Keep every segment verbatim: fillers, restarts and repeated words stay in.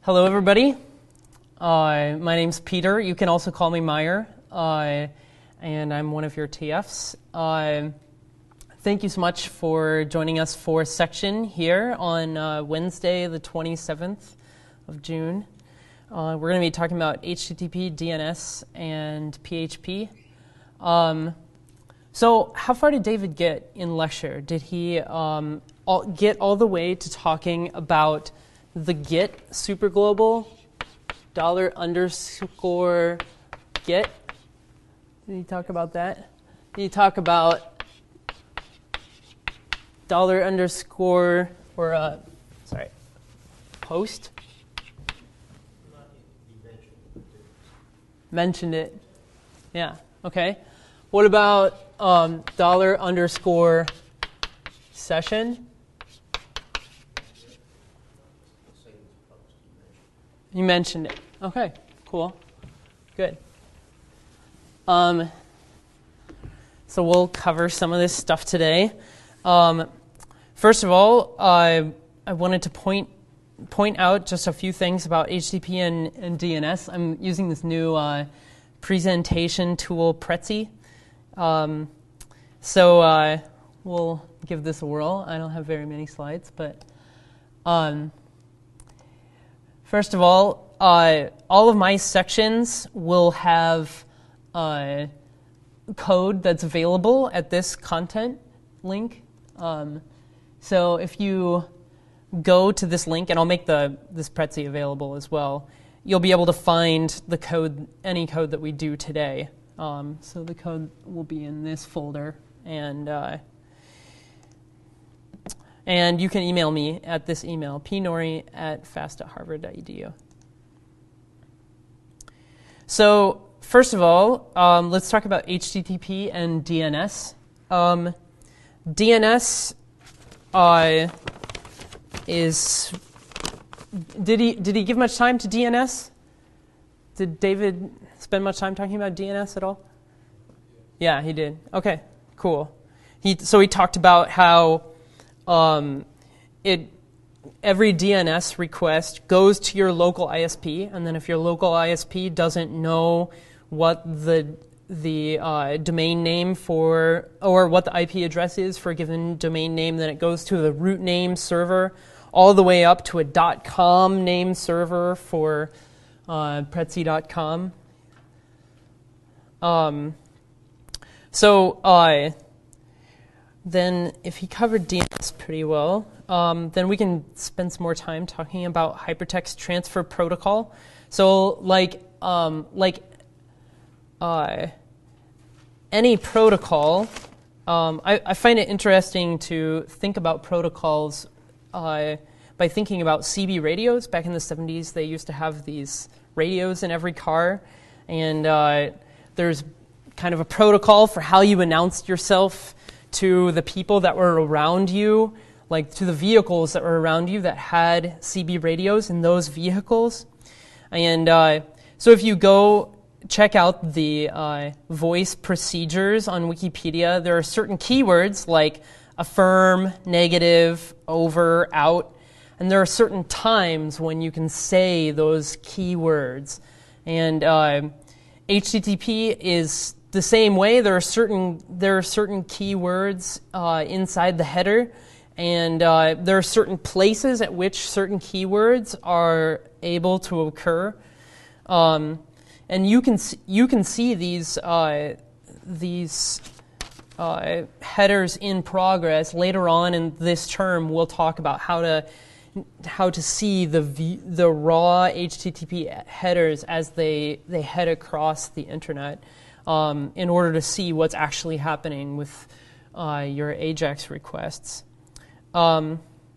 Hello, everybody. Uh, my name's Peter. You can also call me Meyer, uh, and I'm one of your T Fs. Uh, thank you so much for joining us for section here on uh, Wednesday, the twenty-seventh of June. Uh, we're going to be talking about H T T P, D N S, and P H P. Um, so how far did David get in lecture? Did he um, all, get all the way to talking about the get superglobal, dollar underscore get? Did he talk about that? Did he talk about dollar underscore or uh, sorry, post? Mentioned it. Yeah. Okay. What about um, dollar underscore session? You mentioned it. Okay, cool. Good. Um, so we'll cover some of this stuff today. Um, first of all, I I wanted to point point out just a few things about H T T P and, and D N S. I'm using this new uh, presentation tool, Prezi. Um, so uh, we'll give this a whirl. I don't have very many slides, but um, first of all, uh, all of my sections will have uh, code that's available at this content link. Um, so if you go to this link, and I'll make the this Prezi available as well, you'll be able to find the code, any code that we do today. Um, so the code will be in this folder, and uh, and you can email me at this email, pnori at fast dot harvard dot e d u. So first of all, um, let's talk about H T T P and D N S. Um, D N S uh, is did he did he give much time to D N S? Did David spend much time talking about D N S at all? Yeah, he did. Okay, cool. He so he talked about how um, it every D N S request goes to your local I S P, and then if your local I S P doesn't know what the the uh, domain name for or what the I P address is for a given domain name, then it goes to the root name server all the way up to a .com name server for uh, Prezi dot com. Um, so uh, then if he covered D N S pretty well, um, then we can spend some more time talking about hypertext transfer protocol. So like um, like uh, any protocol, um, I, I find it interesting to think about protocols uh, by thinking about C B radios. Back in the seventies, they used to have these radios in every car, and uh, there's kind of a protocol for how you announced yourself to the people that were around you, like to the vehicles that were around you that had C B radios in those vehicles. And uh, so if you go check out the uh, voice procedures on Wikipedia, there are certain keywords like affirm, negative, over, out, and there are certain times when you can say those keywords. And uh, H T T P is the same way. There are certain there are certain keywords uh, inside the header, and uh, there are certain places at which certain keywords are able to occur. Um, and you can you can see these uh, these uh, headers in progress later on in this term. We'll talk about how to how to see the v- the raw H T T P headers as they they head across the internet. Um, in order to see what's actually happening with uh, your AJAX requests. Um,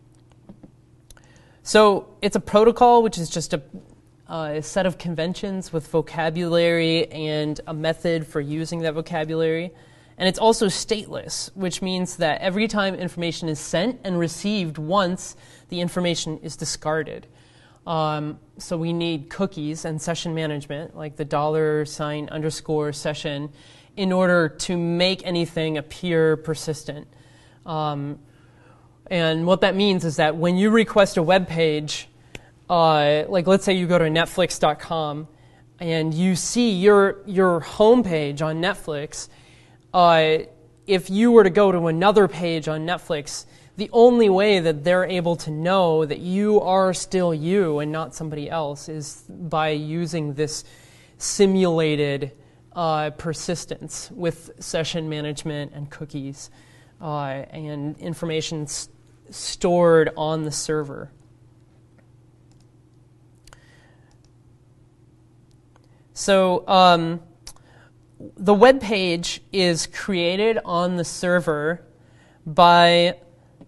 so it's a protocol, which is just a, uh, a set of conventions with vocabulary and a method for using that vocabulary. And it's also stateless, which means that every time information is sent and received once, the information is discarded. Um, so we need cookies and session management, like the dollar sign underscore session, in order to make anything appear persistent. Um, and what that means is that when you request a web page, uh, like let's say you go to netflix dot com and you see your your homepage on Netflix. Uh, if you were to go to another page on Netflix, the only way that they're able to know that you are still you and not somebody else is by using this simulated uh, persistence with session management and cookies uh, and information s- stored on the server. So um, the web page is created on the server by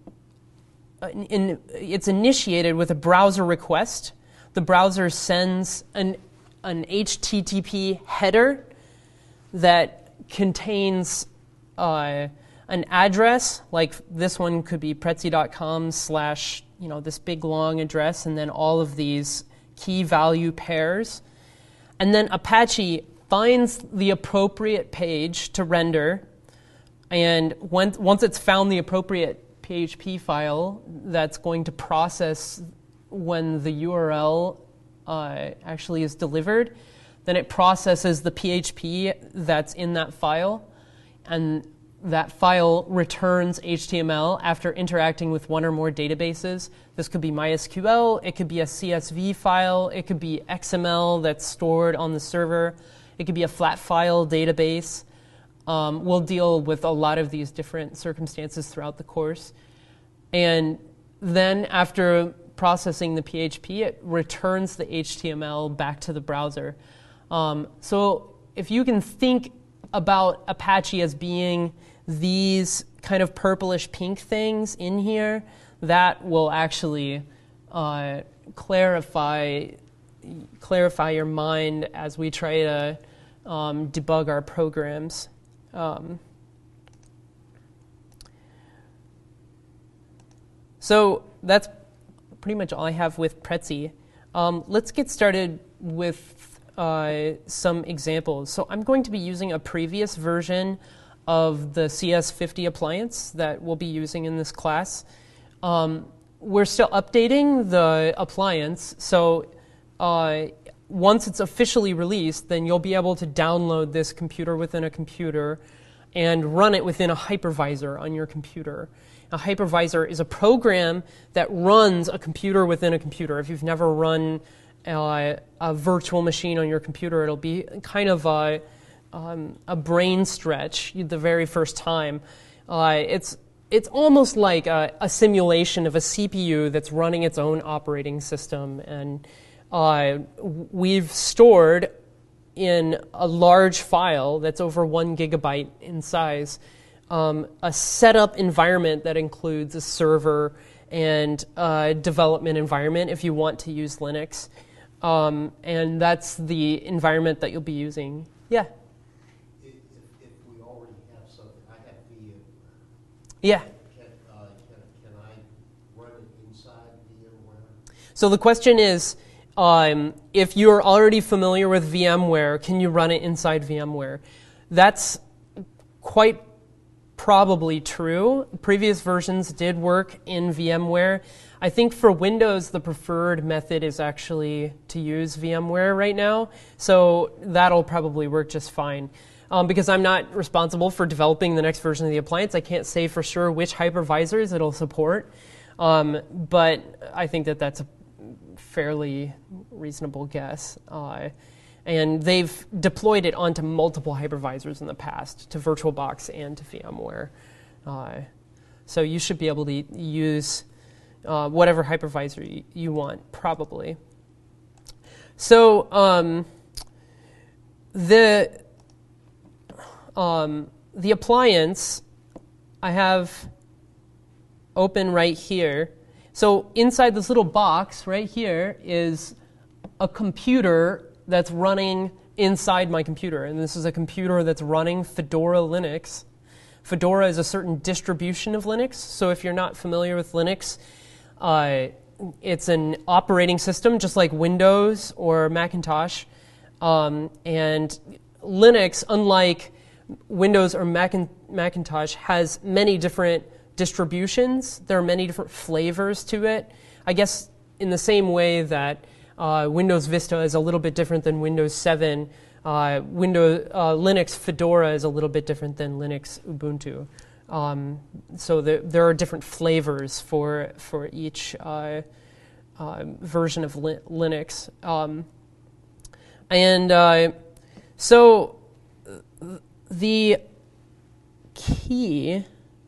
In, it's initiated with a browser request. The browser sends an, an H T T P header that contains uh, an address, like this one could be prezi dot com slash, you know, this big long address, and then all of these key value pairs. And then Apache finds the appropriate page to render, and when, once it's found the appropriate P H P file that's going to process when the U R L uh, actually is delivered, then it processes the P H P that's in that file, and that file returns H T M L after interacting with one or more databases. This could be MySQL, it could be a C S V file, it could be X M L that's stored on the server, it could be a flat file database. Um, we'll deal with a lot of these different circumstances throughout the course. And then after processing the P H P, it returns the H T M L back to the browser. Um, so if you can think about Apache as being these kind of purplish pink things in here, that will actually uh, clarify, clarify your mind as we try to um, debug our programs. Um, so that's pretty much all I have with Prezi. Um, let's get started with uh, some examples. So I'm going to be using a previous version of the C S fifty appliance that we'll be using in this class. Um, we're still updating the appliance, so uh, once it's officially released, then you'll be able to download this computer within a computer and run it within a hypervisor on your computer. A hypervisor is a program that runs a computer within a computer. If you've never run uh, a virtual machine on your computer, it'll be kind of a, um, a brain stretch the very first time. Uh, it's it's almost like a, a simulation of a C P U that's running its own operating system, and uh, we've stored in a large file that's over one gigabyte in size, um, a setup environment that includes a server and a development environment if you want to use Linux. Um, and that's the environment that you'll be using. Yeah? If, if we already have something, I have VMware. Yeah. Can, uh, can, can I run it inside VMware? So the question is, Um, if you're already familiar with VMware, can you run it inside VMware? That's quite probably true. Previous versions did work in VMware. I think for Windows, the preferred method is actually to use VMware right now, so that'll probably work just fine. Um, because I'm not responsible for developing the next version of the appliance, I can't say for sure which hypervisors it'll support, um, but I think that that's a fairly reasonable guess. Uh, and they've deployed it onto multiple hypervisors in the past, to VirtualBox and to VMware. Uh, so you should be able to use uh, whatever hypervisor you, you want, probably. So um, the, um, the appliance I have open right here. So inside this little box right here is a computer that's running inside my computer. And this is a computer that's running Fedora Linux. Fedora is a certain distribution of Linux. So if you're not familiar with Linux, uh, it's an operating system just like Windows or Macintosh. Um, and Linux, unlike Windows or Macin- Macintosh, has many different distributions. There are many different flavors to it. I guess in the same way that uh, Windows Vista is a little bit different than Windows seven, uh, Windows, uh, Linux Fedora is a little bit different than Linux Ubuntu. Um, so there, there are different flavors for for each uh, uh, version of li- Linux. Um, and uh, so the key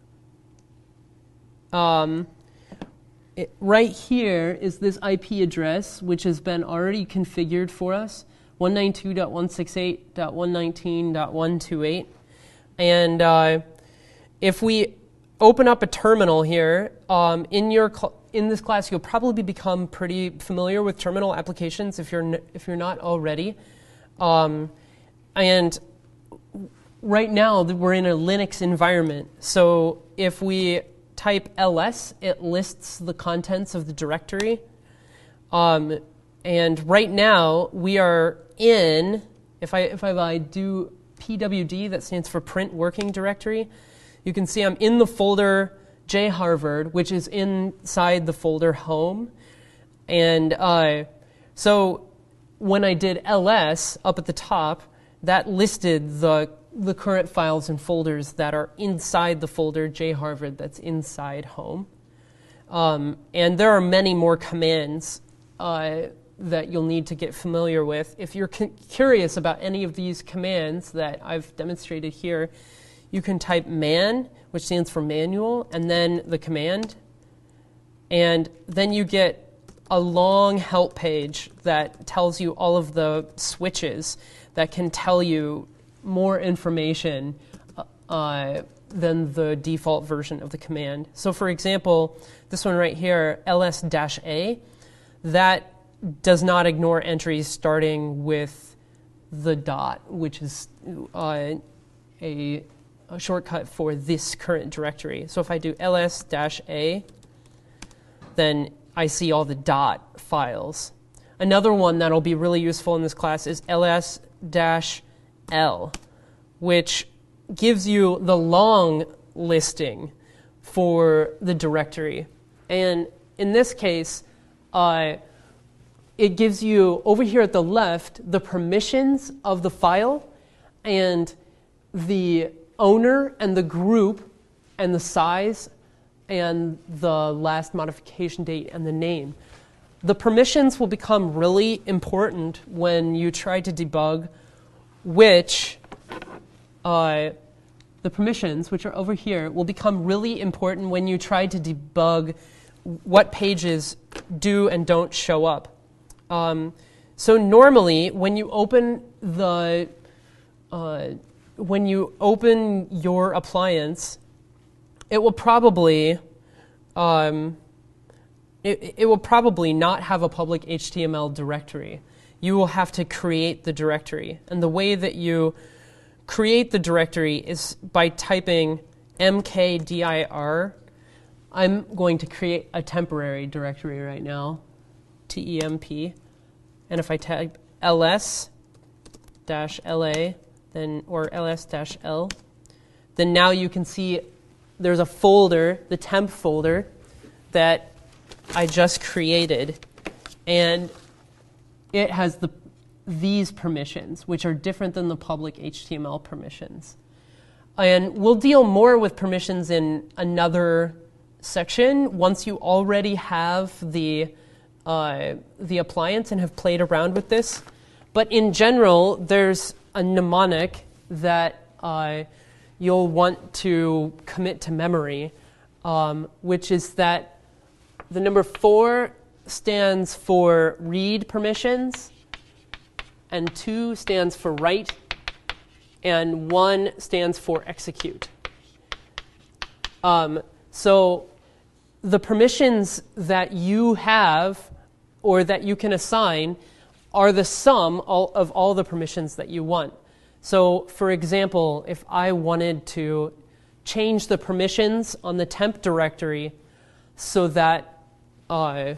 um, it, right here is this I P address, which has been already configured for us, one ninety-two dot one sixty-eight dot one nineteen dot one twenty-eight. And uh, if we open up a terminal here, um, in your cl- in this class, you'll probably become pretty familiar with terminal applications if you're n- if you're not already. Um, and right now, we're in a Linux environment. So if we type ls, it lists the contents of the directory. Um, and right now, we are in, if I if I do P W D, that stands for print working directory, you can see I'm in the folder jharvard, which is inside the folder home. And uh, so when I did ls up at the top, that listed the the current files and folders that are inside the folder jharvard that's inside home. Um, and there are many more commands uh, that you'll need to get familiar with. If you're cu- curious about any of these commands that I've demonstrated here, you can type man, which stands for manual, and then the command. And then you get a long help page that tells you all of the switches that can tell you more information uh, than the default version of the command. So for example, this one right here, ls-a, that does not ignore entries starting with the dot, which is uh, a, a shortcut for this current directory. So if I do ls-a, then I see all the dot files. Another one that'll be really useful in this class is ls-l, which gives you the long listing for the directory. And in this case, uh, it gives you, over here at the left, the permissions of the file and the owner and the group and the size and the last modification date and the name. The permissions will become really important when you try to debug which uh, the permissions, which are over here, will become really important when you try to debug what pages do and don't show up. Um, so normally, when you open the uh, when you open your appliance, it will probably um, it, it will probably not have a public H T M L directory. You will have to create the directory, and the way that you create the directory is by typing mkdir. I'm going to create a temporary directory right now, T E M P, and if I type ls-la, then or ls-l, then now you can see there's a folder, the temp folder, that I just created, and it has the these permissions, which are different than the public H T M L permissions. And we'll deal more with permissions in another section once you already have the uh, the appliance and have played around with this. But in general, there's a mnemonic that uh, you'll want to commit to memory, um, which is that the number four stands for read permissions, and two stands for write, and one stands for execute. Um, so the permissions that you have or that you can assign are the sum all, of all the permissions that you want. So for example, if I wanted to change the permissions on the temp directory so that uh,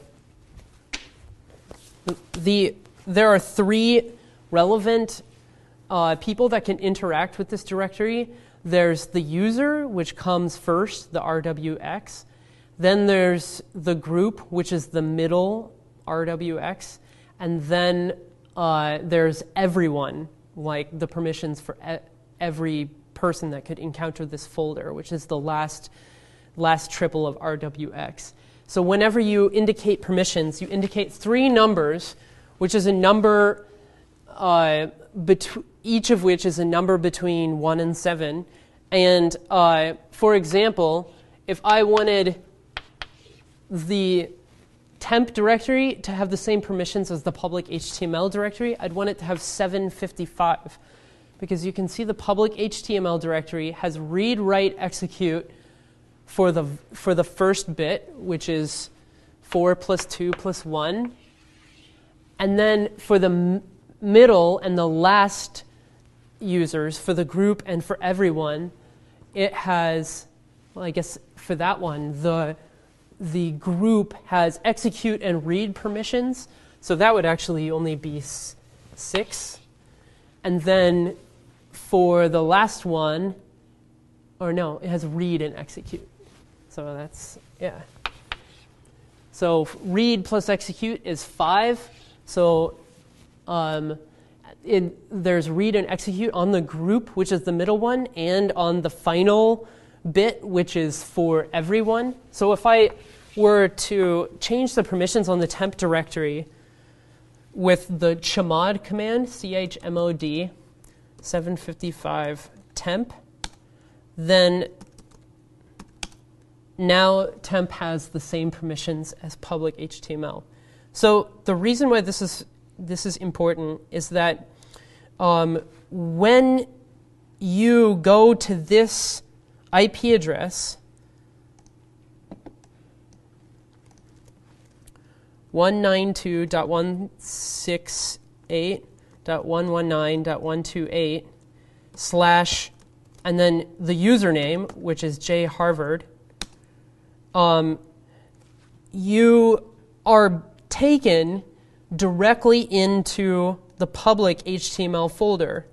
the there are three relevant uh, people that can interact with this directory. There's the user, which comes first, the R W X. Then there's the group, which is the middle R W X, and then uh, there's everyone, like the permissions for e- every person that could encounter this folder, which is the last last triple of R W X. So whenever you indicate permissions, you indicate three numbers, which is a number, uh, bet- each of which is a number between one and seven. And uh, for example, if I wanted the temp directory to have the same permissions as the public H T M L directory, I'd want it to have seven fifty-five. Because you can see the public H T M L directory has read, write, execute for the for the first bit, which is four plus two plus one. And then for the m- middle and the last users, for the group and for everyone, it has, well, I guess for that one, the the group has execute and read permissions. So that would actually only be s- six. And then for the last one, or no, it has read and execute. So that's, yeah. So read plus execute is five. So um, it, there's read and execute on the group, which is the middle one, and on the final bit, which is for everyone. So if I were to change the permissions on the temp directory with the chmod command, C H M O D, seven fifty-five temp, then now temp has the same permissions as public H T M L. So the reason why this is this is important is that um, when you go to this I P address, one ninety-two dot one sixty-eight dot one nineteen dot one twenty-eight slash, and then the username, which is jharvard, um, you are taken directly into the public H T M L folder.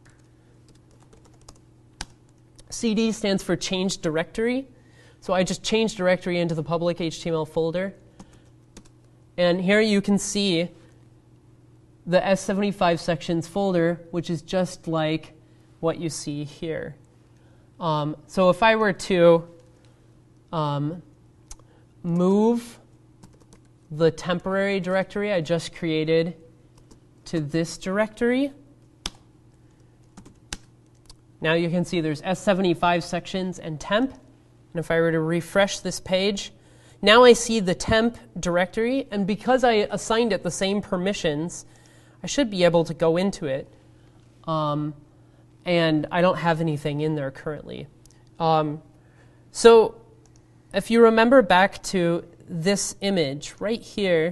C D stands for change directory. So I just change directory into the public H T M L folder. And here you can see the S seventy-five sections folder, which is just like what you see here. Um, so if I were to um, move the temporary directory I just created to this directory, now you can see there's S seventy-five sections and temp. And if I were to refresh this page, now I see the temp directory. And because I assigned it the same permissions, I should be able to go into it. Um, and I don't have anything in there currently. Um, so if you remember back to this image right here,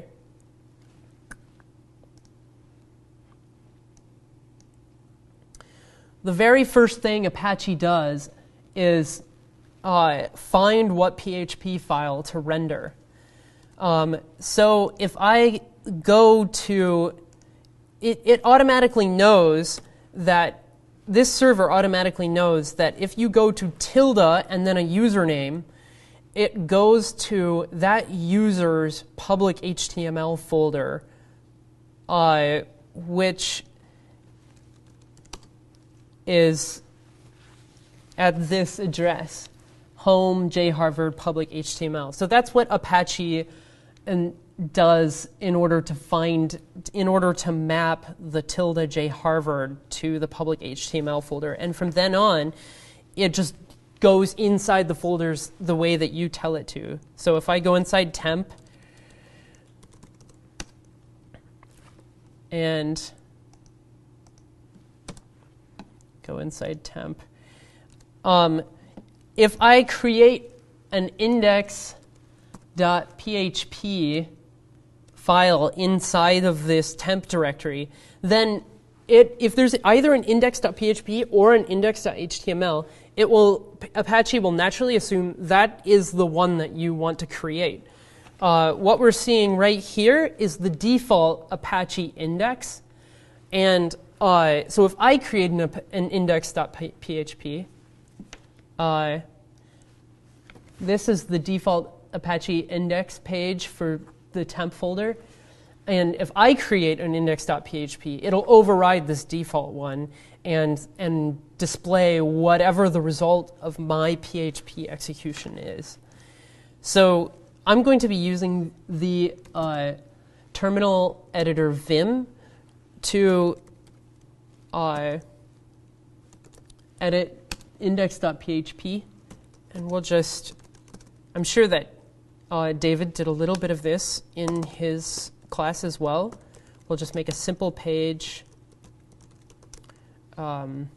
the very first thing Apache does is uh, find what P H P file to render. Um, so if I go to, it, it automatically knows that, this server automatically knows that if you go to tilde and then a username, it goes to that user's public H T M L folder, uh, which is at this address, home jharvard public H T M L. So that's what Apache and does in order to find, in order to map the tilde jharvard to the public H T M L folder. And from then on, it just goes inside the folders the way that you tell it to. So if I go inside temp and go inside temp, um, if I create an index.php file inside of this temp directory, then it, if there's either an index.php or an index.html, it will, Apache will naturally assume that is the one that you want to create. Uh, what we're seeing right here is the default Apache index. And uh, so if I create an, an index.php, uh, this is the default Apache index page for the temp folder. and if I create an index.php, it'll override this default one and and display whatever the result of my P H P execution is. So I'm going to be using the uh, terminal editor Vim to uh, edit index.php, and we'll just, I'm sure that uh, David did a little bit of this in his class as well. We'll just make a simple page. Um,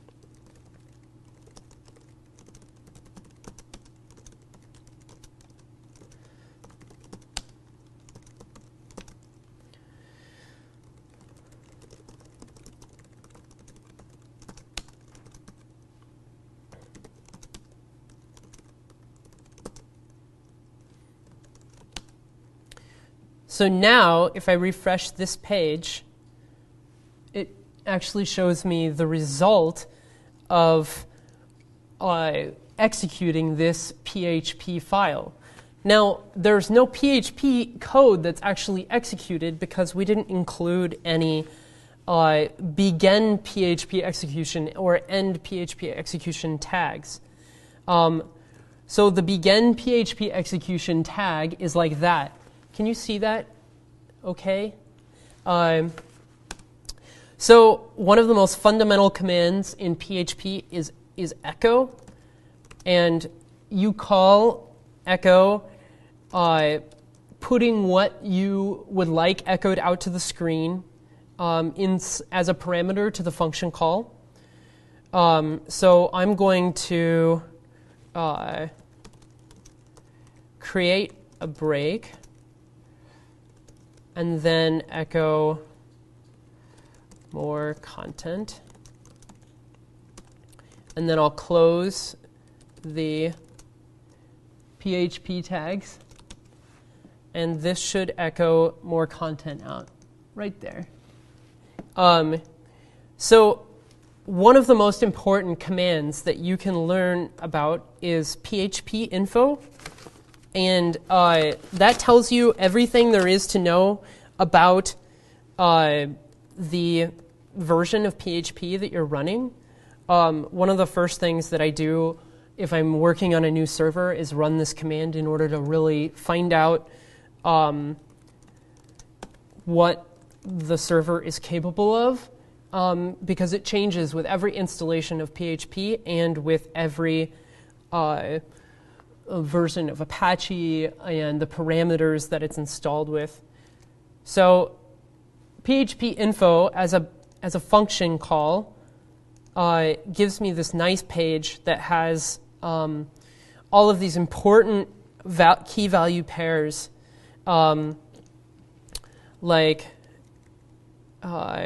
So now, if I refresh this page, it actually shows me the result of uh, executing this P H P file. Now, there's no P H P code that's actually executed because we didn't include any uh, begin P H P execution or end P H P execution tags. Um, so the begin P H P execution tag is like that. Can you see that? Okay. Um, so one of the most fundamental commands in P H P is, is echo. And you call echo uh, putting what you would like echoed out to the screen um, in, as a parameter to the function call. Um, so I'm going to uh, create a break and then echo more content. And then I'll close the P H P tags. And this should echo more content out right there. Um, so one of the most important commands that you can learn about is P H P info. And uh, that tells you everything there is to know about uh, the version of P H P that you're running. Um, one of the first things that I do if I'm working on a new server is run this command in order to really find out um, what the server is capable of, um, because it changes with every installation of P H P and with every uh, version of Apache and the parameters that it's installed with. So P H P info as a as a function call uh, gives me this nice page that has um, all of these important val key value pairs, um, like uh,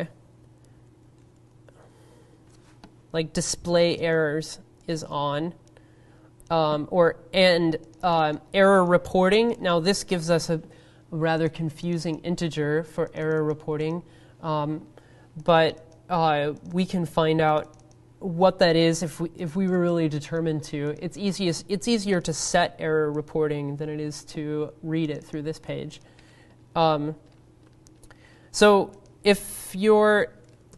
like display errors is on. Um, or and um, error reporting. Now this gives us a, a rather confusing integer for error reporting, um, but uh, we can find out what that is if we if we were really determined to. It's easiest. It's easier to set error reporting than it is to read it through this page. Um, so if you're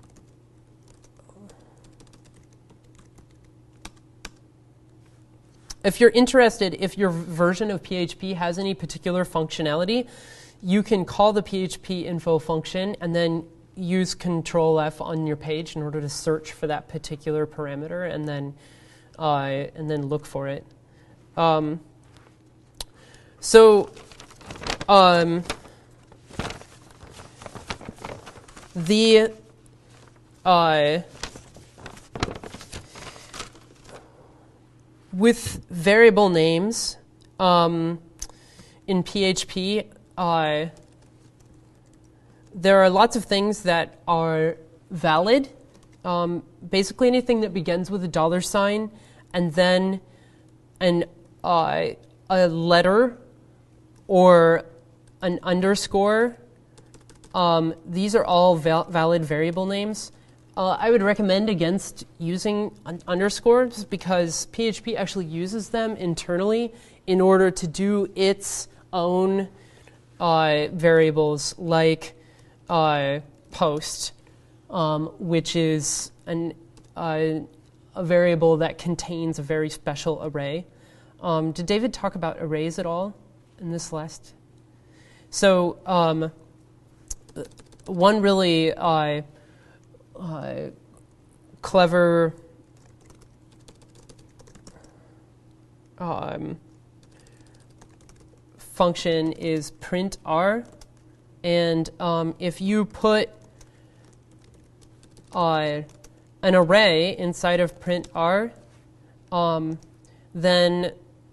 If you're interested, if your version of P H P has any particular functionality, you can call the P H P info function and then use Control F on your page in order to search for that particular parameter and then uh, and then look for it. Um, so um, the uh, with variable names um, in P H P, uh, there are lots of things that are valid. Um, basically anything that begins with a dollar sign and then an, uh, a letter or an underscore. Um, these are all val valid variable names. Uh, I would recommend against using un underscores because P H P actually uses them internally in order to do its own uh, variables like uh, post, um, which is an, uh, a variable that contains a very special array. Um, did David talk about arrays at all in this last? So um, one really uh, uh, clever um, function is print r, and um, if you put uh, an array inside of print r, um, then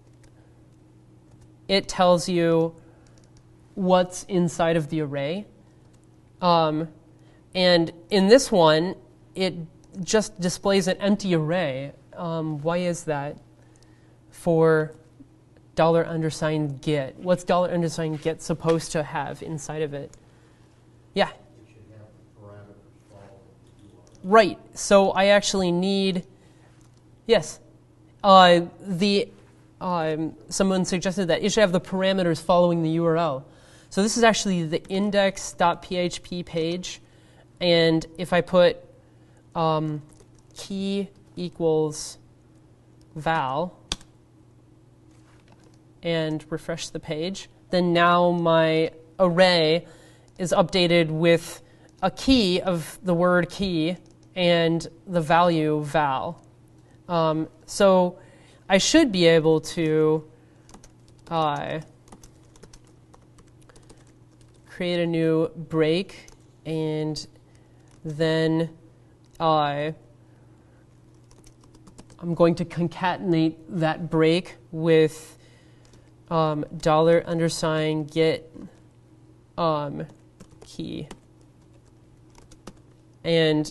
it tells you what's inside of the array. Um, and in this one, it just displays an empty array. Um, why is that? For dollar undersign get. What's dollar undersign get supposed to have inside of it? Yeah? It should have the parameters following the U R L. Right. So I actually need, yes. Uh, the um, someone suggested that it should have the parameters following the U R L. So this is actually the index.php page, and if I put um, key equals val and refresh the page, then now my array is updated with a key of the word key and the value val. Um, so I should be able to uh, create a new break, and then uh, I'm going to concatenate that break with um, dollar undersign get um, key. And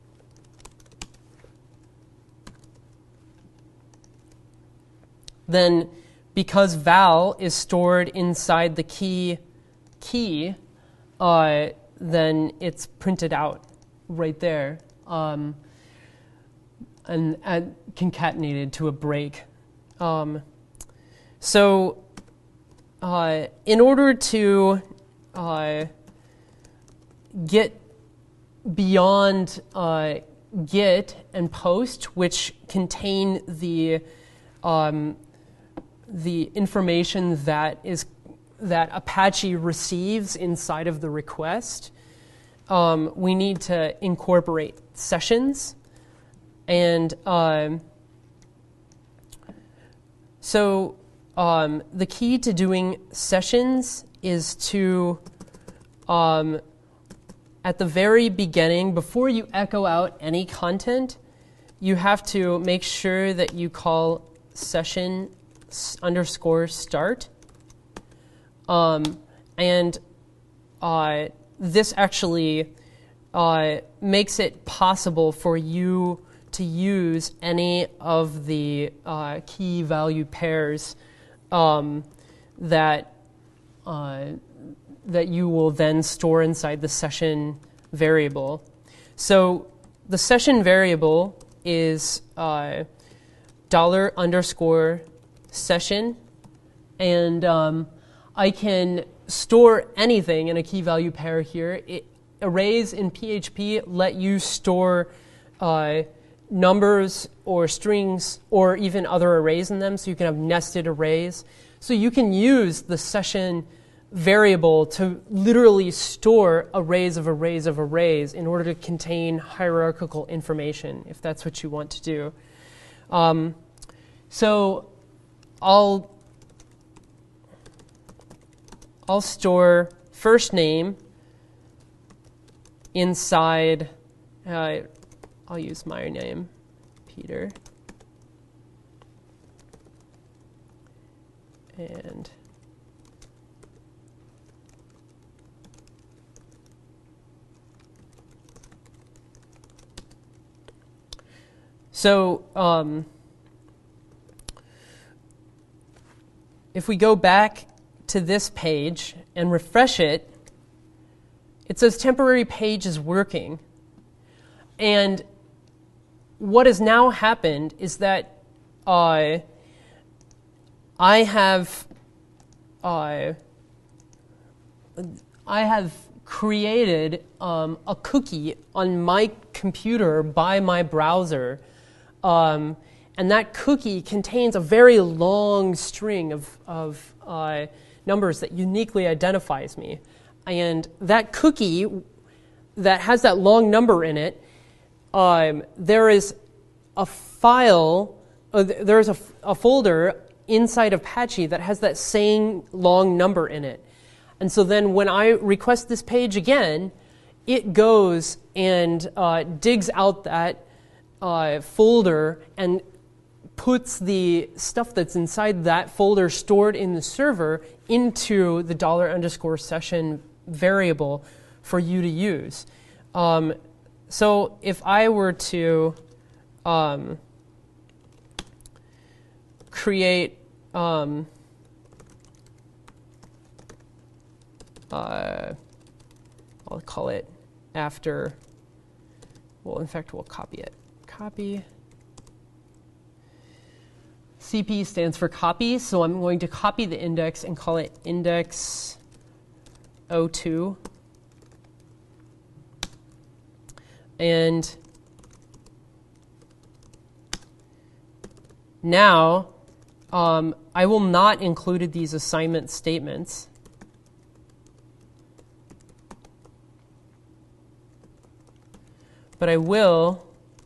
then because val is stored inside the key key, uh, then it's printed out right there, um, and, and concatenated to a break. Um, so uh, in order to uh, get beyond uh, get and post, which contain the um, the information that is that Apache receives inside of the request, um, we need to incorporate sessions. And um, so um, the key to doing sessions is to, um, at the very beginning, before you echo out any content, you have to make sure that you call session underscore start. Um, and uh, this actually uh, makes it possible for you to use any of the uh, key value pairs um, that uh, that you will then store inside the session variable. So the session variable is uh, dollar underscore session, and um, I can store anything in a key value pair here. It, arrays in P H P let you store uh, numbers or strings or even other arrays in them, so you can have nested arrays. So you can use the session variable to literally store arrays of arrays of arrays in order to contain hierarchical information, if that's what you want to do. Um, so I'll I'll store first name inside, uh, I'll use my name, Peter. And so um, if we go back to this page and refresh it, it says temporary page is working. And what has now happened is that uh, I have uh, I have created um, a cookie on my computer by my browser. Um, and that cookie contains a very long string of, of uh, numbers that uniquely identifies me. And that cookie that has that long number in it, um, there is a file, uh, there is a, a folder inside Apache that has that same long number in it. And so then when I request this page again, it goes and uh, digs out that uh, folder and puts the stuff that's inside that folder stored in the server into the dollar underscore session variable for you to use. Um, so if I were to um, create um, uh, I'll call it after, well, in fact, we'll copy it. Copy. C P stands for copy, so I'm going to copy the index and call it index zero two. And now um, I will not include these assignment statements. But I will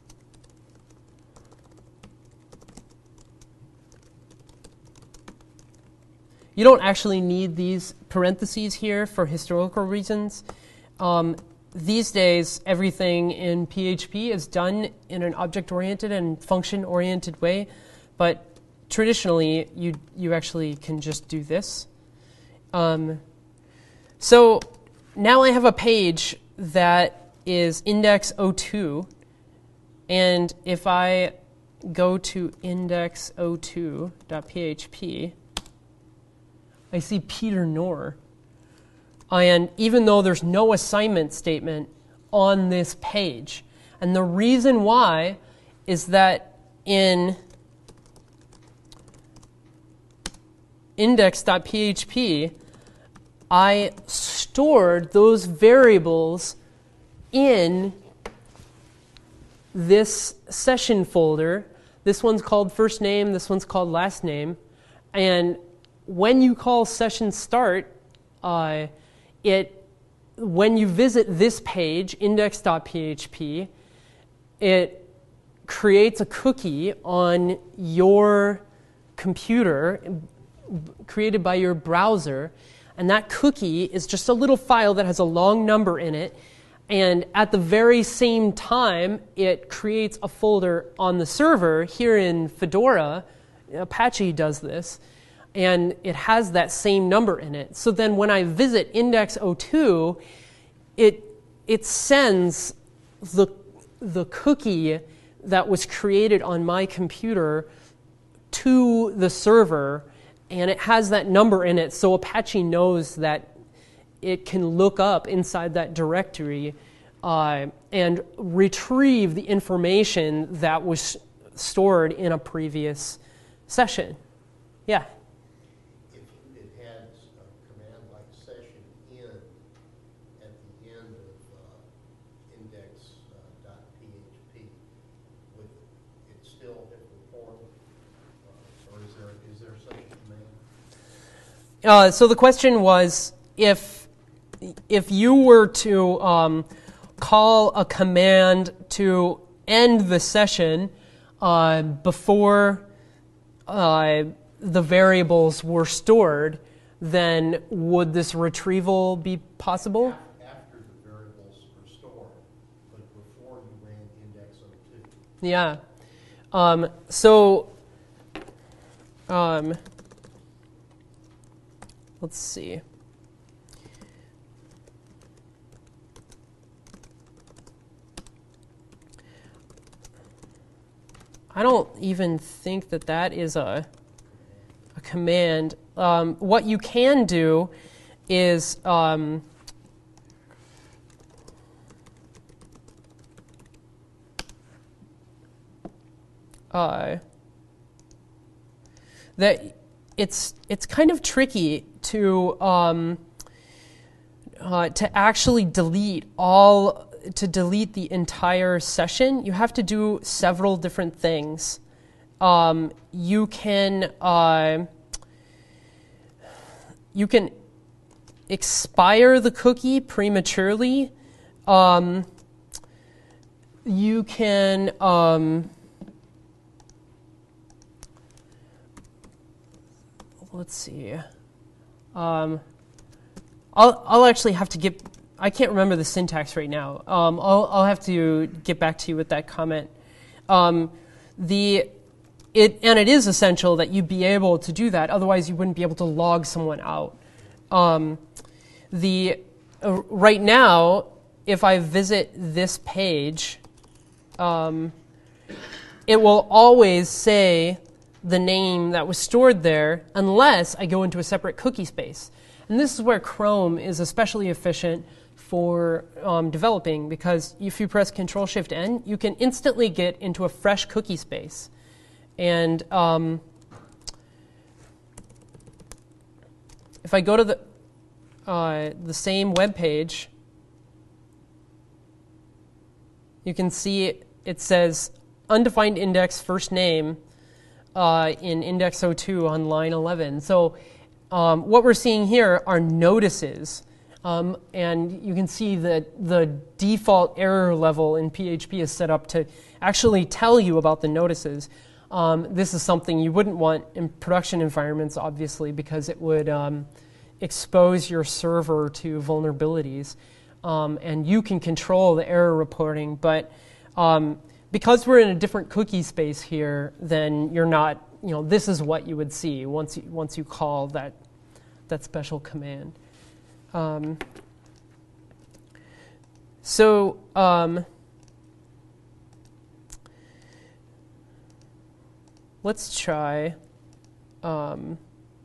You don't actually need these parentheses here for historical reasons. Um, these days, everything in P H P is done in an object-oriented and function-oriented way, but traditionally, you you actually can just do this. Um, so now I have a page that is index zero two, and if I go to index zero two dot P H P, I see Peter Knorr. And even though there's no assignment statement on this page, and the reason why is that in index dot P H P, I stored those variables in this session folder. This one's called first name, this one's called last name, and when you call session start, uh, it when you visit this page, index dot P H P, it creates a cookie on your computer created by your browser, and that cookie is just a little file that has a long number in it, and at the very same time, it creates a folder on the server. Here in Fedora, Apache does this, and it has that same number in it. So then when I visit index zero two, it, it sends the, the cookie that was created on my computer to the server, and it has that number in it, so Apache knows that it can look up inside that directory uh, and retrieve the information that was stored in a previous session. Yeah? If it had a command like session in at the end of uh, index dot P H P, would it still hit report? Uh, or is there, is there such a command? Uh, so the question was, if if you were to um, call a command to end the session uh, before uh, the variables were stored, then would this retrieval be possible? After the variables were stored, but before you ran index zero two. Yeah. Um, so um, let's see. I don't even think that that is a, a command. Um, what you can do is um, uh, that it's it's kind of tricky to um, uh, to actually delete all, to delete the entire session, you have to do several different things. Um, you can uh, you can expire the cookie prematurely. Um, you can um, let's see. Um, I'll I'll actually have to get. I can't remember the syntax right now. Um, I'll I'll have to get back to you with that comment. Um, the it and it is essential that you be able to do that. Otherwise, you wouldn't be able to log someone out. Um, the uh, right now, if I visit this page, um, it will always say the name that was stored there unless I go into a separate cookie space. And this is where Chrome is especially efficient for um, developing, because if you press Control Shift N, you can instantly get into a fresh cookie space. And um, if I go to the uh, the same web page, you can see it, it says undefined index first name uh, in index oh two on line eleven. So um, what we're seeing here are notices. Um, and you can see that the default error level in P H P is set up to actually tell you about the notices. Um, this is something you wouldn't want in production environments, obviously, because it would um, expose your server to vulnerabilities. Um, and you can control the error reporting, but um, because we're in a different cookie space here, then you're not, you know, this is what you would see once you, once you call that, that special command. Um, so um, let's try um,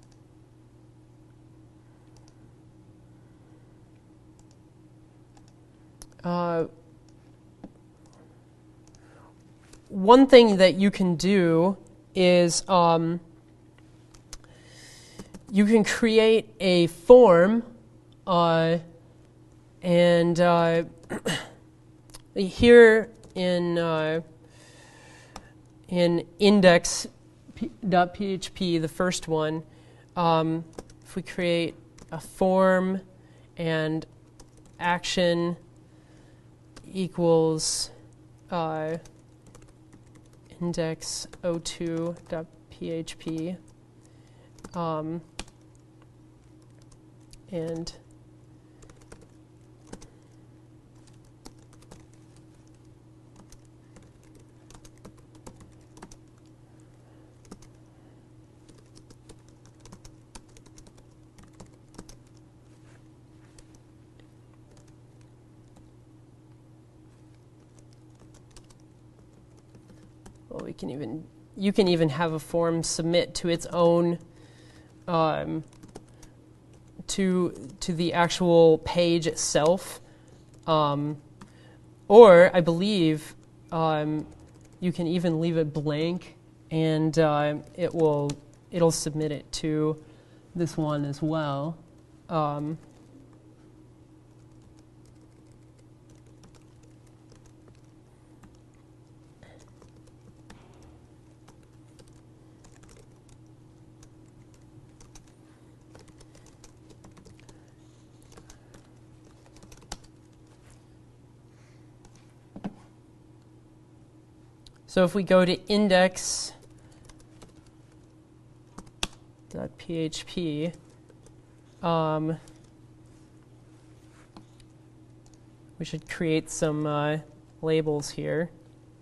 uh, one thing that you can do is um, you can create a form. Uh, and uh, here in uh, in index.php, the first one, um, if we create a form and action equals uh, index oh two.php, um, and well, we can even you can even have a form submit to its own um, to to the actual page itself, um, or I believe um, you can even leave it blank, and uh, it will it'll submit it to this one as well. Um, So if we go to index.php, um, we should create some uh, labels here.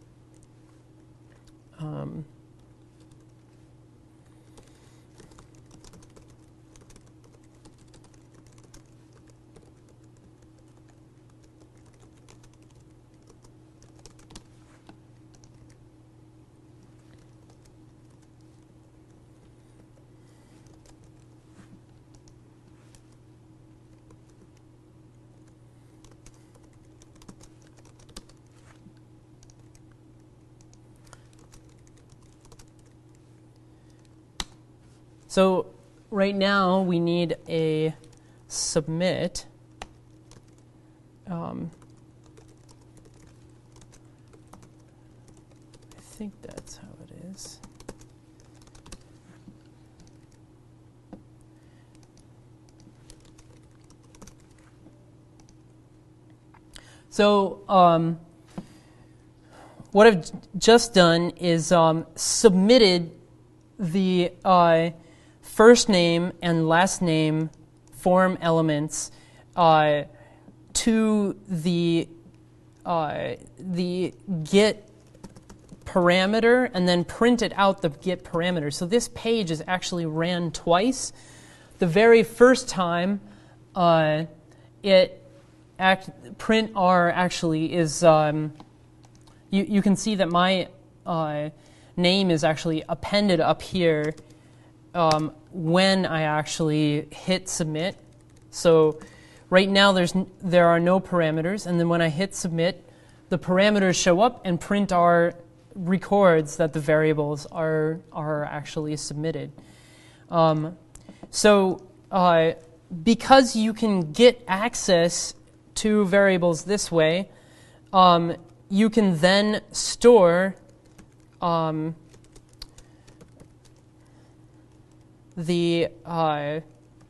Um, So right now we need a submit, Um, I think that's how it is. So um, what I've j- just done is um, submitted the uh, first name and last name form elements uh, to the uh, the get parameter and then printed out the get parameter. So this page is actually ran twice. The very first time uh, it act, print R actually is, um, you, you can see that my uh, name is actually appended up here um, when I actually hit submit. So right now there's there are no parameters, and then when I hit submit, the parameters show up and print R records that the variables are are actually submitted. Um, so uh, because you can get access to variables this way, um, you can then store um, the uh,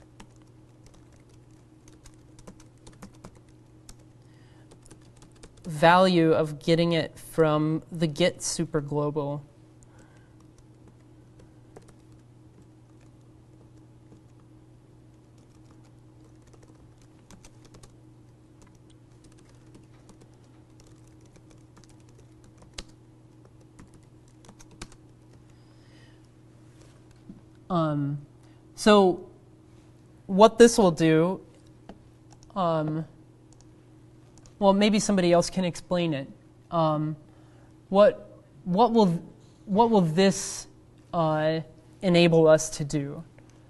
value of getting it from the get superglobal. Um, so what this will do, um, well, maybe somebody else can explain it. Um, what what will what will this uh, enable us to do?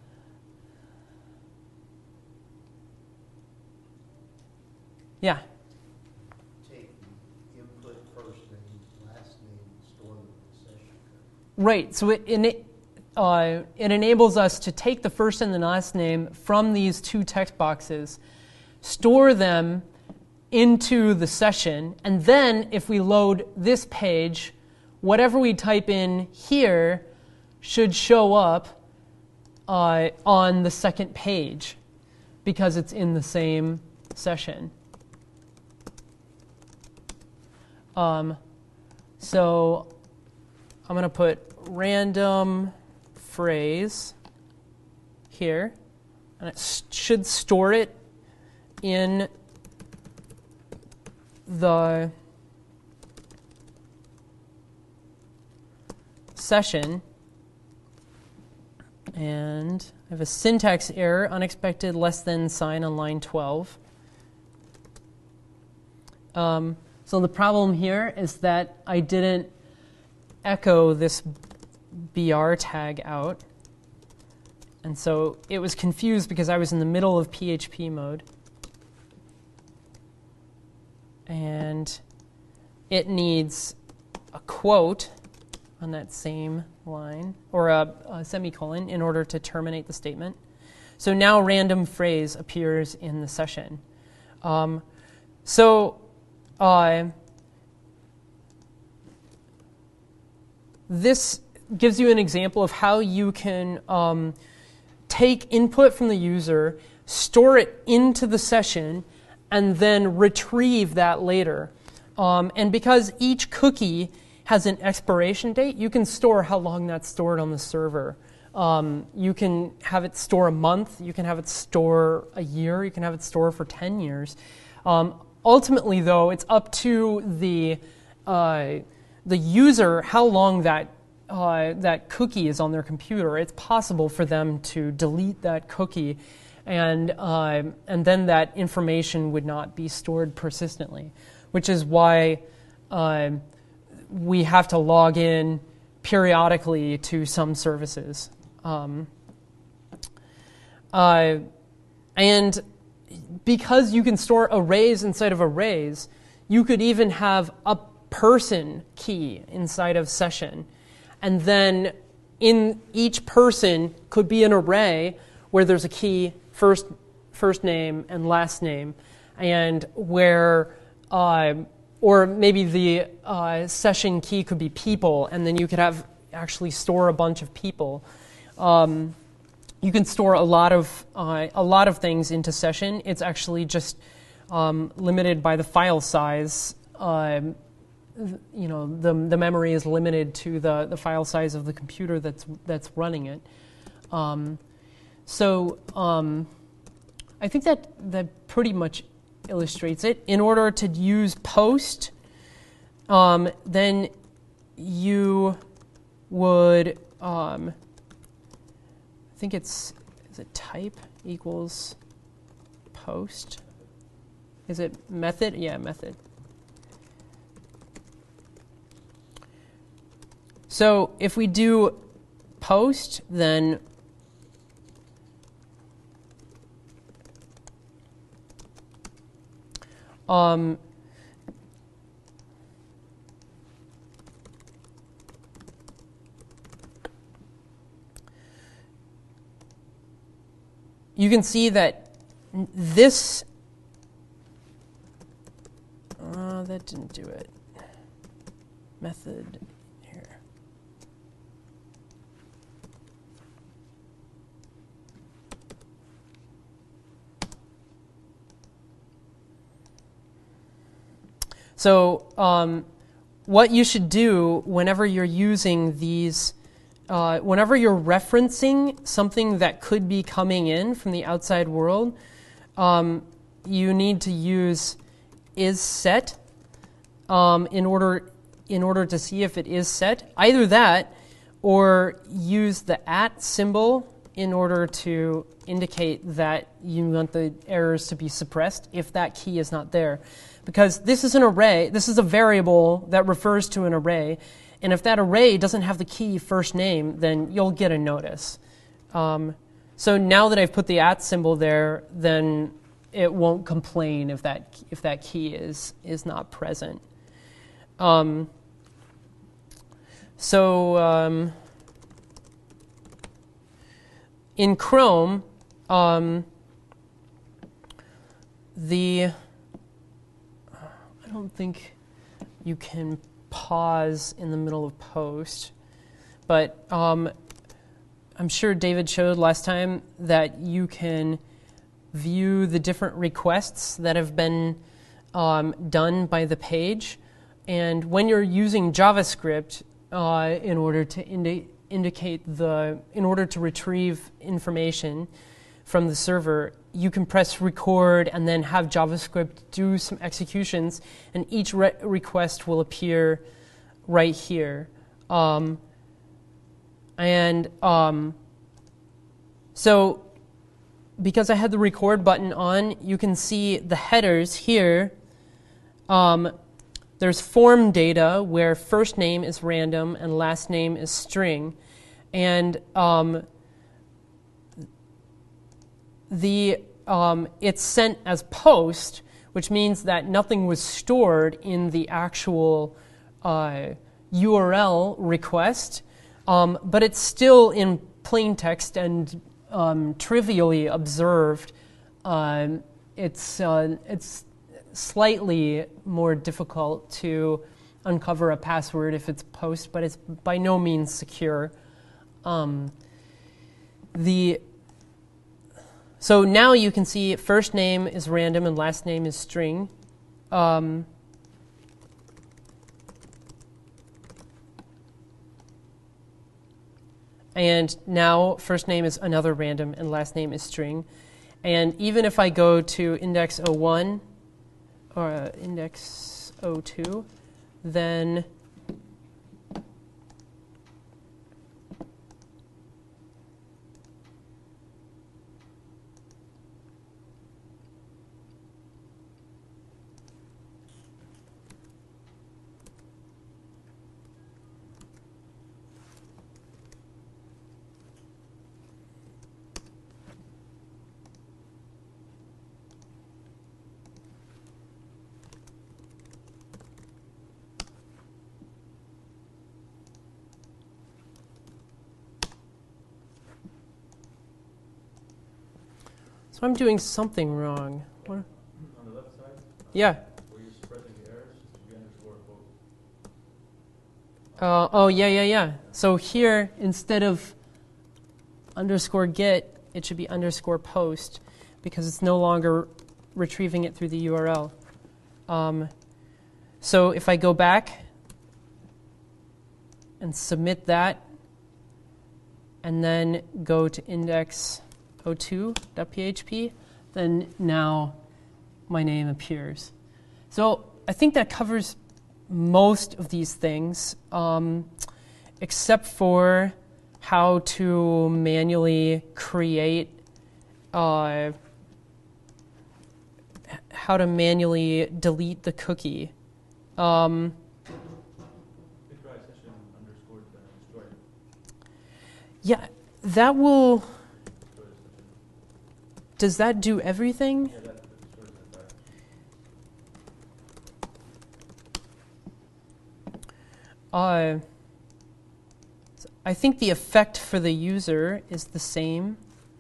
Yeah. Take the input first name, last name, and store them in the session code. Right. So it it, uh, it enables us to take the first and the last name from these two text boxes, store them into the session, and then if we load this page, whatever we type in here should show up uh, on the second page because it's in the same session. Um, so I'm going to put random phrase here, and it should store it in the session, and I have a syntax error, unexpected less than sign on line twelve. Um, so the problem here is that I didn't echo this B R tag out, and so it was confused because I was in the middle of P H P mode. And it needs a quote on that same line, or a, a semicolon, in order to terminate the statement. So now random phrase appears in the session. Um, so uh, this gives you an example of how you can um, take input from the user, store it into the session, and then retrieve that later. Um, and because each cookie has an expiration date, you can store how long that's stored on the server. Um, you can have it store a month, you can have it store a year, you can have it store for ten years. Um, ultimately, though, it's up to the uh, the user how long that uh, that cookie is on their computer. It's possible for them to delete that cookie, and uh, and then that information would not be stored persistently, which is why uh, we have to log in periodically to some services. Um, uh, and because you can store arrays inside of arrays, you could even have a person key inside of session, and then in each person could be an array where there's a key, first first name and last name, and where, uh, or maybe the uh, session key could be people, and then you could have actually store a bunch of people. Um, you can store a lot of uh, a lot of things into session. It's actually just um, limited by the file size. Um, you know, the the memory is limited to the the file size of the computer that's that's running it. Um, so um, I think that that pretty much illustrates it. In order to use post, um, then you would, um, I think it's, is it type equals post? Is it method? Yeah, method. So if we do post, then um, you can see that this, uh, that didn't do it. Method here. So um, what you should do whenever you're using these, uh, whenever you're referencing something that could be coming in from the outside world, um, you need to use isSet um, in order in order to see if it is set. Either that, or use the at symbol in order to indicate that you want the errors to be suppressed if that key is not there. Because this is an array, this is a variable that refers to an array, and if that array doesn't have the key first name, then you'll get a notice. Um, so now that I've put the at symbol there, then it won't complain if that if that key is is not present. Um, so um, in Chrome, um, the I don't think you can pause in the middle of post, but um, I'm sure David showed last time that you can view the different requests that have been um, done by the page. And when you're using JavaScript uh, in order to indi- indicate the, in order to retrieve information from the server, you can press record and then have JavaScript do some executions, and each re- request will appear right here. Um, and um, so because I had the record button on, you can see the headers here. Um, there's form data where first name is random and last name is string. And um, the um, it's sent as post, which means that nothing was stored in the actual uh, U R L request, um, but it's still in plain text and um, trivially observed. Um, it's uh, it's slightly more difficult to uncover a password if it's post, but it's by no means secure. Um, the So now you can see first name is random and last name is string. Um, and now first name is another random and last name is string. And even if I go to index oh one or uh, index oh two, then so I'm doing something wrong. What? On the left Yeah. Where you're spreading the errors, it should be underscore both. Uh, oh, yeah, yeah, yeah. So here, instead of underscore get, it should be underscore post because it's no longer retrieving it through the U R L. Um, so if I go back and submit that, and then go to index zero two dot P H P, then now my name appears. So I think that covers most of these things, um, except for how to manually create, uh, how to manually delete the cookie. Um, Try session underscore destroy. yeah, that will. Destroy the session. Does that do everything? Yeah, that destroys the entire. Uh, I think the effect for the user is the same.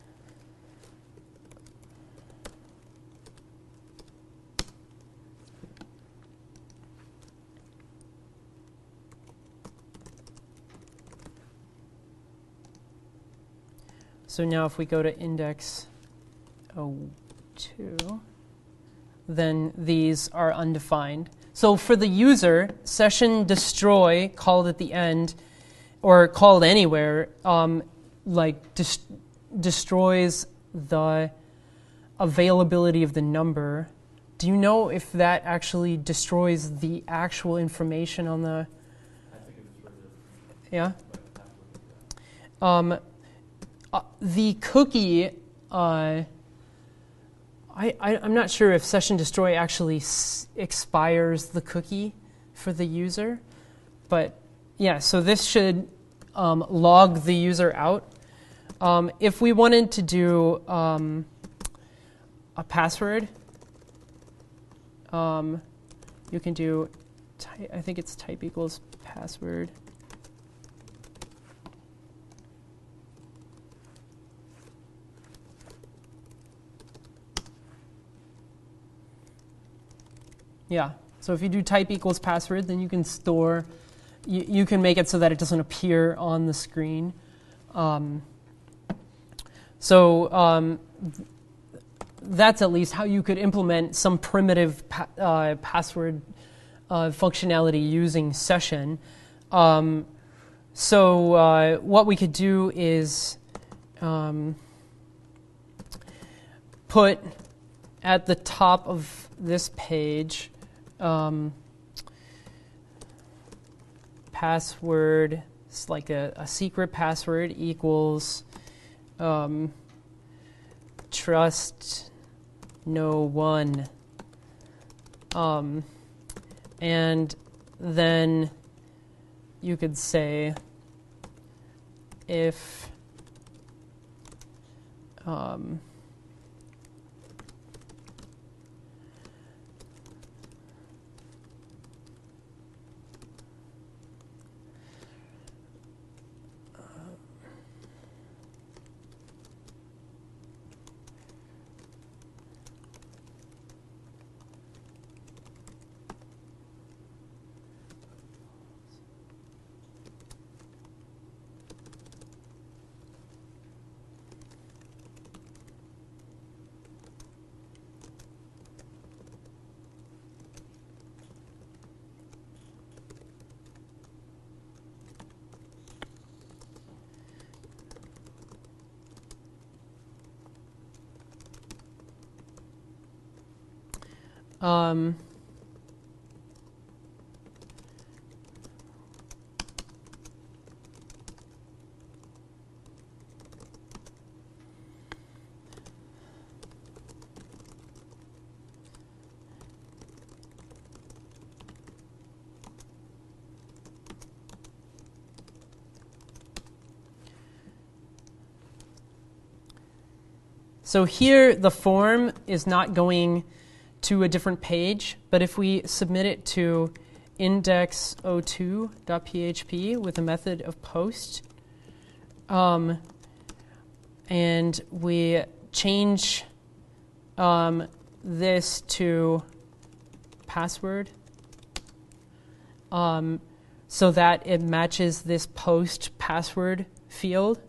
So now if we go to index zero two, then these are undefined. So for the user, session destroy called at the end or called anywhere, um, like dis- destroys the availability of the number. Do you know if that actually destroys the actual information on the? I think it destroys everything. Yeah. Like password, yeah. Um, uh, the cookie. Uh, I, I, I'm not sure if session destroy actually s- expires the cookie for the user, but yeah, so this should um, log the user out. Um, if we wanted to do um, a password, um, you can do, ty- I think it's type equals password. Yeah, so if you do type equals password, then you can store, you, you can make it so that it doesn't appear on the screen. Um, so um, th- that's at least how you could implement some primitive pa- uh, password uh, functionality using session. Um, so uh, what we could do is um, put at the top of this page Um, password, it's like a, a secret password equals um, trust no one. Um, and then you could say if um, Um, so here the form is not going to a different page, but if we submit it to index zero two dot P H P with a method of post, um, and we change um, this to password um, so that it matches this post password field.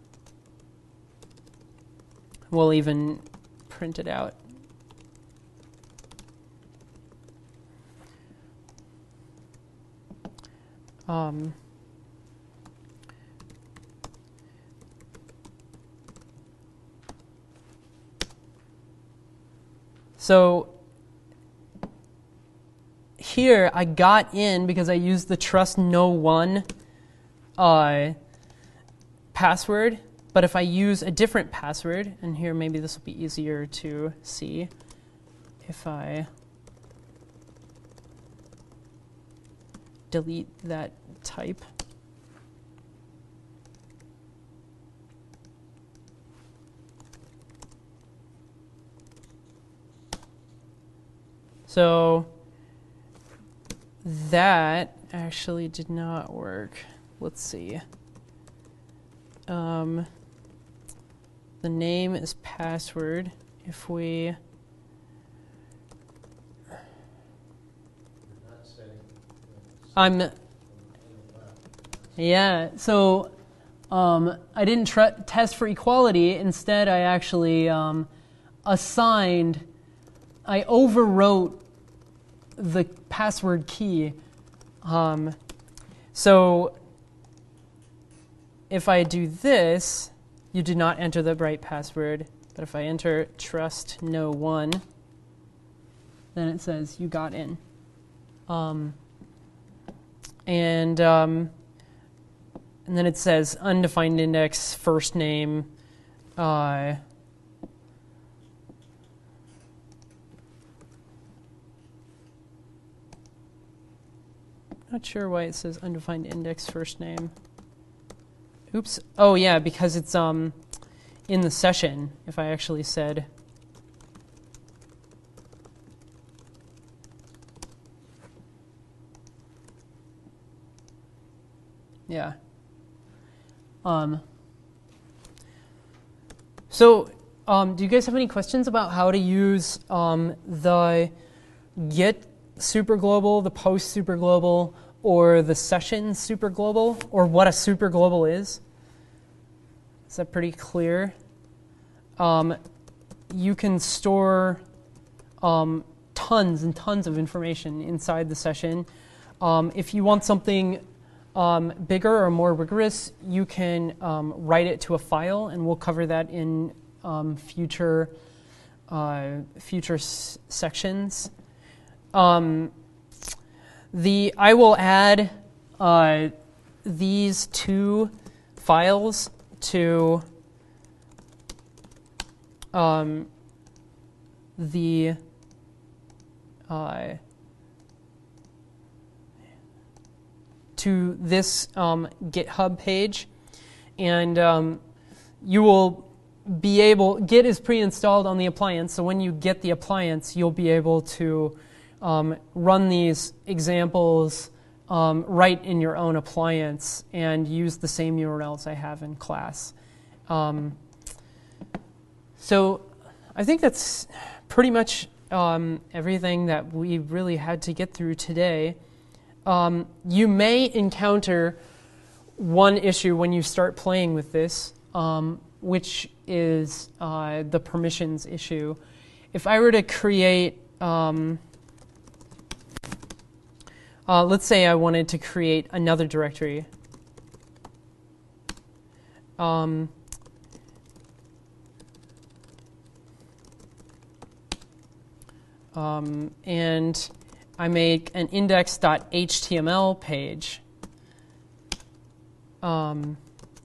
We'll even print it out. Um, so here I got in because I used the trust no one uh, password. But if I use a different password, and here maybe this will be easier to see, if I delete that type. So that actually did not work. Let's see. Um, the name is password. If we You're not setting, uh, I'm on the left. yeah, so um, I didn't tr- test for equality. Instead, I actually um, assigned, I overwrote the password key. Um, so if I do this, you did not enter the right password. But if I enter trust no one, then it says you got in. Um, and um, and then it says undefined index, first name. Uh, not sure why it says undefined index, first name. Oops. Oh yeah, because it's um in the session. If I actually said yeah. Um. So, um, do you guys have any questions about how to use um, the get superglobal, the post superglobal, or the session superglobal, or what a superglobal is? Is that pretty clear? Um, you can store um, tons and tons of information inside the session. Um, if you want something um, bigger or more rigorous, you can um, write it to a file, and we'll cover that in um, future uh, future s- sections. Um, the I will add uh, these two files to um, the uh, to this um, GitHub page, and um, you will be able, Git is pre-installed on the appliance, so when you get the appliance, you'll be able to um, run these examples um, right in your own appliance and use the same U R Ls I have in class. Um, so I think that's pretty much um, everything that we really had to get through today. Um, you may encounter one issue when you start playing with this, um, which is uh, the permissions issue. If I were to create, um, uh, let's say I wanted to create another directory. Um, um, and I make an index dot H T M L page. Um,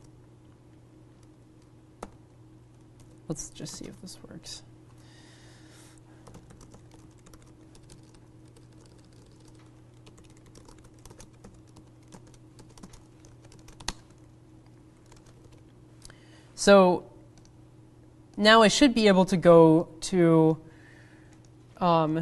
let's just see if this works. So now I should be able to go to um,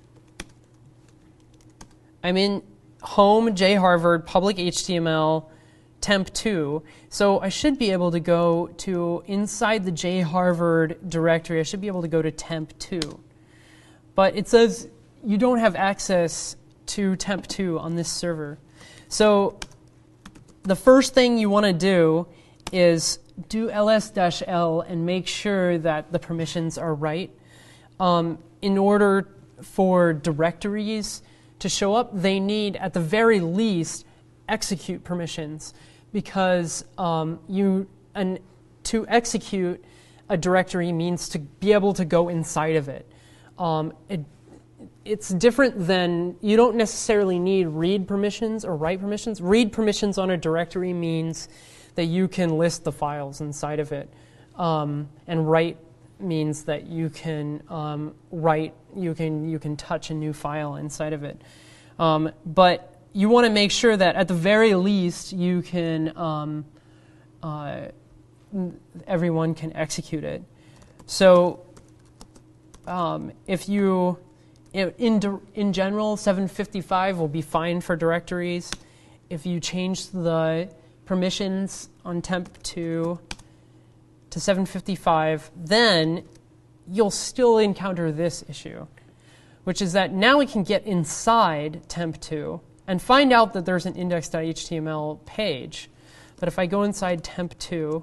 I'm in home, jharvard, public H T M L, temp two. So I should be able to go to, inside the jharvard directory, I should be able to go to temp two. But it says you don't have access to temp two on this server. So the first thing you want to do is do ls-l and make sure that the permissions are right. Um, in order for directories to show up, they need, at the very least, execute permissions, because um, you and to execute a directory means to be able to go inside of it. Um, it it's different than, you don't necessarily need read permissions or write permissions. Read permissions on a directory means that you can list the files inside of it, um, and write means that you can um, write, you can you can touch a new file inside of it. Um, but you want to make sure that at the very least you can um, uh, everyone can execute it. So um, if you in in general, seven fifty-five will be fine for directories. If you change the permissions on temp two to seven fifty-five, then you'll still encounter this issue, which is that now we can get inside temp two and find out that there's an index.html page. But if I go inside temp two,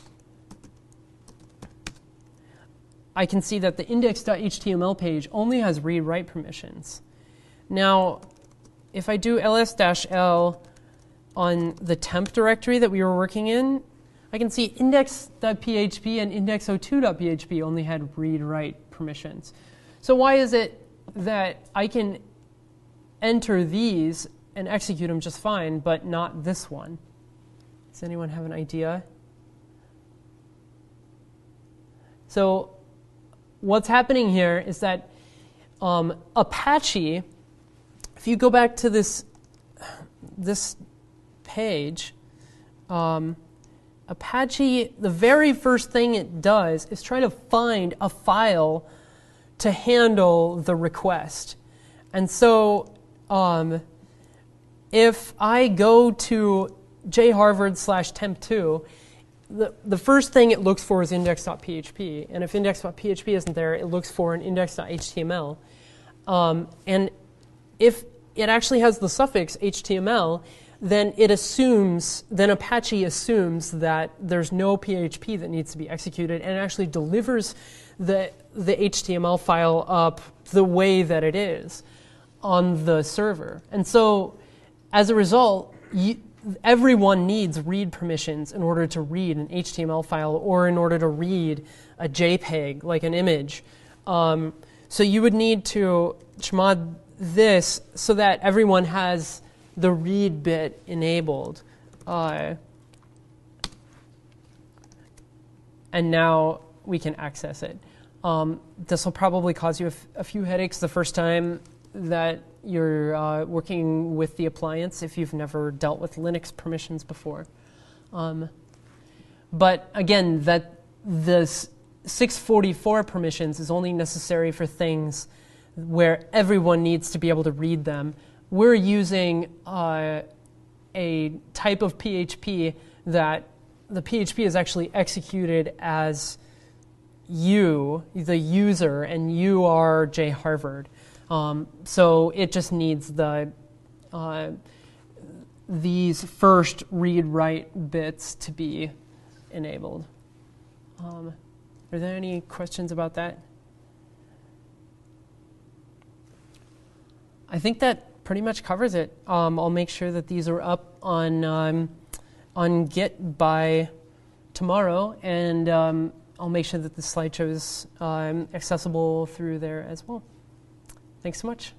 I can see that the index.html page only has read-write permissions. Now, if I do ls-l on the temp directory that we were working in, I can see index.php and index oh two dot p h p only had read-write permissions. So why is it that I can enter these and execute them just fine, but not this one? Does anyone have an idea? So what's happening here is that um, Apache, if you go back to this, this page, um, Apache, the very first thing it does is try to find a file to handle the request. And so um, if I go to jharvard slash temp two, the, the first thing it looks for is index.php. And if index.php isn't there, it looks for an index.html. Um, and if it actually has the suffix H T M L, then it assumes, then Apache assumes that there's no P H P that needs to be executed, and it actually delivers the, the H T M L file up the way that it is on the server. And so as a result, you, everyone needs read permissions in order to read an H T M L file or in order to read a JPEG, like an image. Um, so you would need to chmod this so that everyone has the read bit enabled. Uh, and now we can access it. Um, this will probably cause you a, f a few headaches the first time that you're uh, working with the appliance if you've never dealt with Linux permissions before. Um, but again, that this six forty-four permissions is only necessary for things where everyone needs to be able to read them. We're using uh, a type of P H P that the P H P is actually executed as you, the user, and you are jharvard. Um, so it just needs the uh, these first read-write bits to be enabled. Um, are there any questions about that? I think that pretty much covers it. Um, I'll make sure that these are up on um, on Git by tomorrow, and um, I'll make sure that the slideshow is um, accessible through there as well. Thanks so much.